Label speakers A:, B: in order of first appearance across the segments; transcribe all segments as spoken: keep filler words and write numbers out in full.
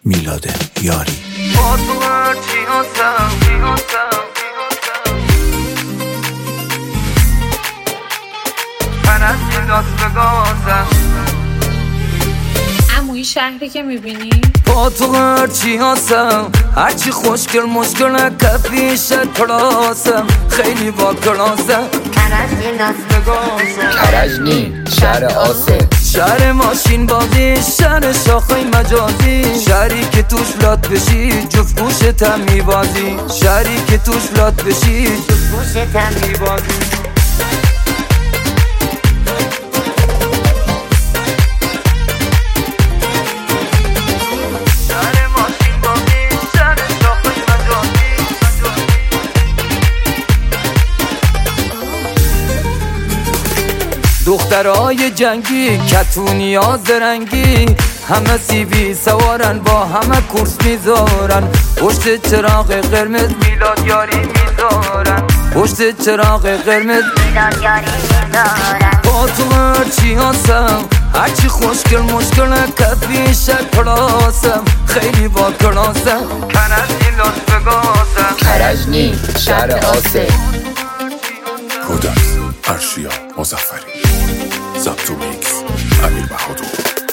A: میلاد یاری.
B: با تو هرچی هستم من از این دست بگازم.
C: عمویی شهری که میبینی
B: با تو هرچی هستم هرچی خوشگل مشکل کفیشت پراسم خیلی با کلاسم
D: کرج این دست بگازم.
E: کرج نی شهر آسه،
B: شهر ماشین بازی، شهر شاخهای مجازی، شهری که توش لات بشی جفت گوشت هم میبازی، شهری که توش لات بشی جفت گوشت هم میبازی. دخترای جنگی کتونی ها زرنگی، همه سیوی سوارن با همه کورس میذارن، پشت چراغ قرمز میلاد یاری میذارن، پشت چراغ قرمز
D: میلاد یاری میذارن.
B: با تو هرچی هستم هرچی خوشگل مشکل کفیشت پراسم خیلی با کلاسم کرج این لاس بگاسم.
E: کرج نی شهر آسه.
A: پرودکس ارشیا مظفری، ضبط و میکس امیر بهادر.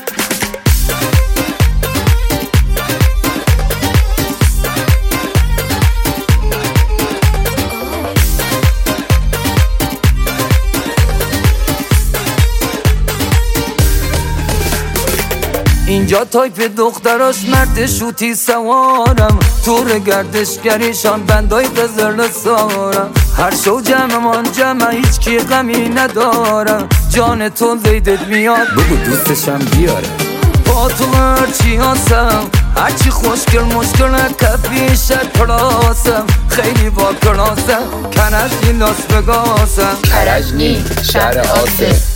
B: اینجا تایپ دختراش مرد شوتی سوارم، تور گردشگریشان بندای قزل سارم، هر شو جمعمان جمع هیچ کی غمی ندارم، جان تو زیدت میاد
E: بگو دوستشم بیاره.
B: با تو هرچی هستم هرچی خوشگل مشکل کفیشت پراسم خیلی با کلاسم کرج این لاس بگاسم.
E: کرج نی شهر آسه.